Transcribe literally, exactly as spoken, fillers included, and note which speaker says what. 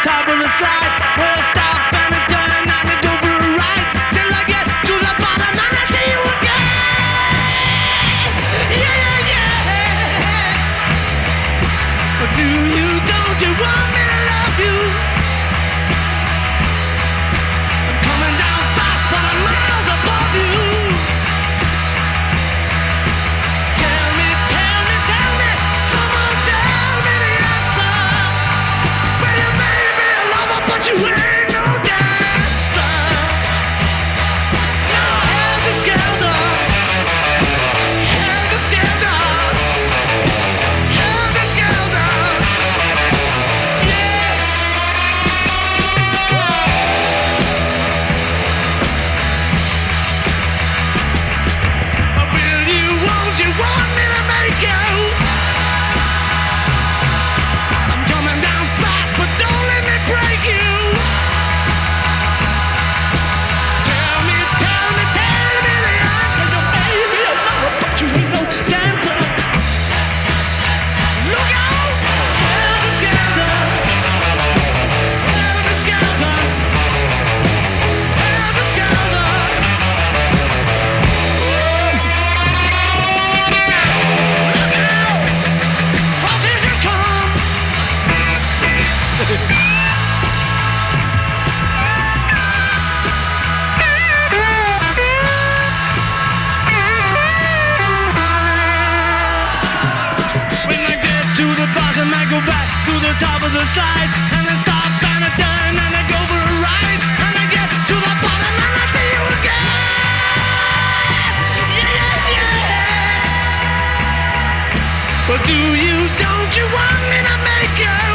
Speaker 1: top of the slide. Well, I stop and I turn and I go for a ride. Till I get to the bottom and I see you again. Yeah, yeah, yeah. But do you, don't you want me to love you? I'm coming down fast, but I'm miles above you. Tell me, tell me, tell me, come on, tell me the answer. Well, you may be a lover, but you ain't no dancer. Now, helter skelter, helter skelter, helter skelter. Will you, won't you want me to make you? I'm coming down fast, but don't let me break you. Tell me, tell me, tell me the answer. You may be a lover, but you ain't no dancer. Look out! Helter skelter, helter skelter, helter skelter. Look out! Crosses you come. When I get to the bottom, I go back to the top of the slide, and I stop and I turn and I go for a ride, and I get to the bottom and I see you again. Yeah, yeah, yeah. But do you, don't you want me to make you?